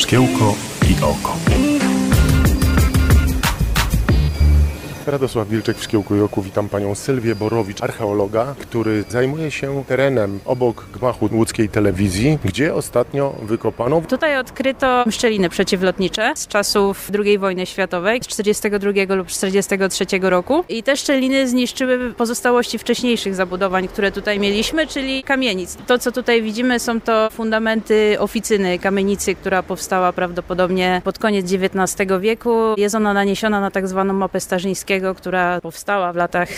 Szkiełko i oko. Radosław Wilczek w Szkiełku i Oku. Witam panią Sylwię Borowicz, archeologa, który zajmuje się terenem obok gmachu łódzkiej telewizji, gdzie ostatnio wykopano. Tutaj odkryto szczeliny przeciwlotnicze z czasów II wojny światowej, z 1942 lub 1943 roku. I te szczeliny zniszczyły pozostałości wcześniejszych zabudowań, które tutaj mieliśmy, czyli kamienic. To, co tutaj widzimy, są to fundamenty oficyny kamienicy, która powstała prawdopodobnie pod koniec XIX wieku. Jest ona naniesiona na tak zwaną mapę Starzyńskiego, która powstała w latach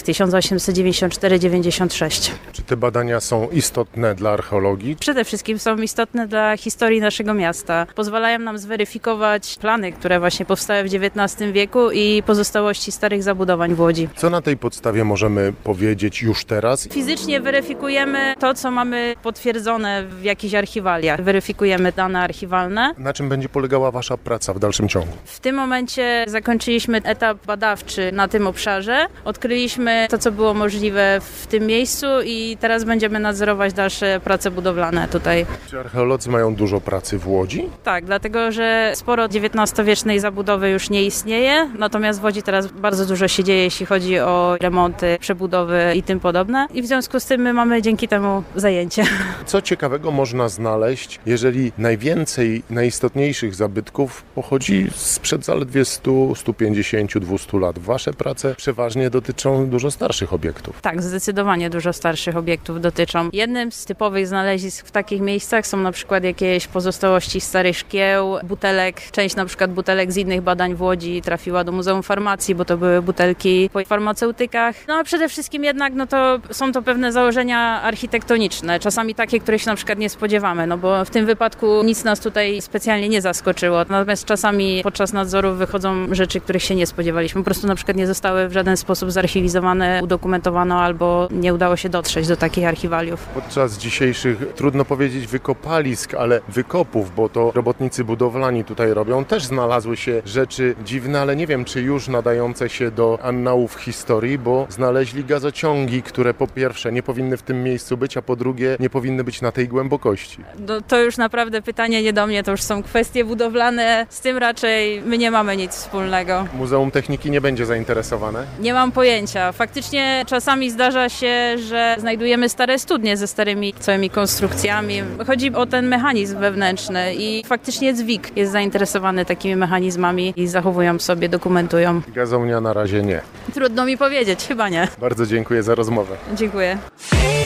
1894-96. Czy te badania są istotne dla archeologii? Przede wszystkim są istotne dla historii naszego miasta. Pozwalają nam zweryfikować plany, które właśnie powstały w XIX wieku i pozostałości starych zabudowań w Łodzi. Co na tej podstawie możemy powiedzieć już teraz? Fizycznie weryfikujemy to, co mamy potwierdzone w jakichś archiwaliach. Weryfikujemy dane archiwalne. Na czym będzie polegała wasza praca w dalszym ciągu? W tym momencie zakończyliśmy etap badawczy na tym obszarze. Odkryliśmy to, co było możliwe w tym miejscu i teraz będziemy nadzorować dalsze prace budowlane tutaj. Czy archeolodzy mają dużo pracy w Łodzi? Tak, dlatego że sporo XIX-wiecznej zabudowy już nie istnieje, natomiast w Łodzi teraz bardzo dużo się dzieje, jeśli chodzi o remonty, przebudowy i tym podobne. I w związku z tym my mamy dzięki temu zajęcie. Co ciekawego można znaleźć, jeżeli najwięcej najistotniejszych zabytków pochodzi sprzed zaledwie 100, 150, 200 lat? Wasze prace przeważnie dotyczą dużo starszych obiektów. Tak, zdecydowanie dużo starszych obiektów dotyczą. Jednym z typowych znalezisk w takich miejscach są na przykład jakieś pozostałości starych szkieł, butelek. Część na przykład butelek z innych badań w Łodzi trafiła do Muzeum Farmacji, bo to były butelki po farmaceutykach. No a przede wszystkim jednak to są to pewne założenia architektoniczne, czasami takie, których się na przykład nie spodziewamy, no bo w tym wypadku nic nas tutaj specjalnie nie zaskoczyło. Natomiast czasami podczas nadzoru wychodzą rzeczy, których się nie spodziewaliśmy. Po prostu na przykład nie zostały w żaden sposób zarchiwizowane, udokumentowano albo nie udało się dotrzeć do takich archiwaliów. Podczas dzisiejszych, trudno powiedzieć wykopalisk, ale wykopów, bo to robotnicy budowlani tutaj robią, też znalazły się rzeczy dziwne, ale nie wiem, czy już nadające się do annałów historii, bo znaleźli gazociągi, które po pierwsze nie powinny w tym miejscu być, a po drugie nie powinny być na tej głębokości. To już naprawdę pytanie nie do mnie, to już są kwestie budowlane, z tym raczej my nie mamy nic wspólnego. Muzeum Techniki nie będzie zainteresowane? Nie mam pojęcia. Faktycznie czasami zdarza się, że znajdujemy stare studnie ze starymi całymi konstrukcjami. Chodzi o ten mechanizm wewnętrzny i faktycznie ZWIK jest zainteresowany takimi mechanizmami i zachowują sobie, dokumentują. Gazownia na razie nie. Trudno mi powiedzieć, chyba nie. Bardzo dziękuję za rozmowę. Dziękuję.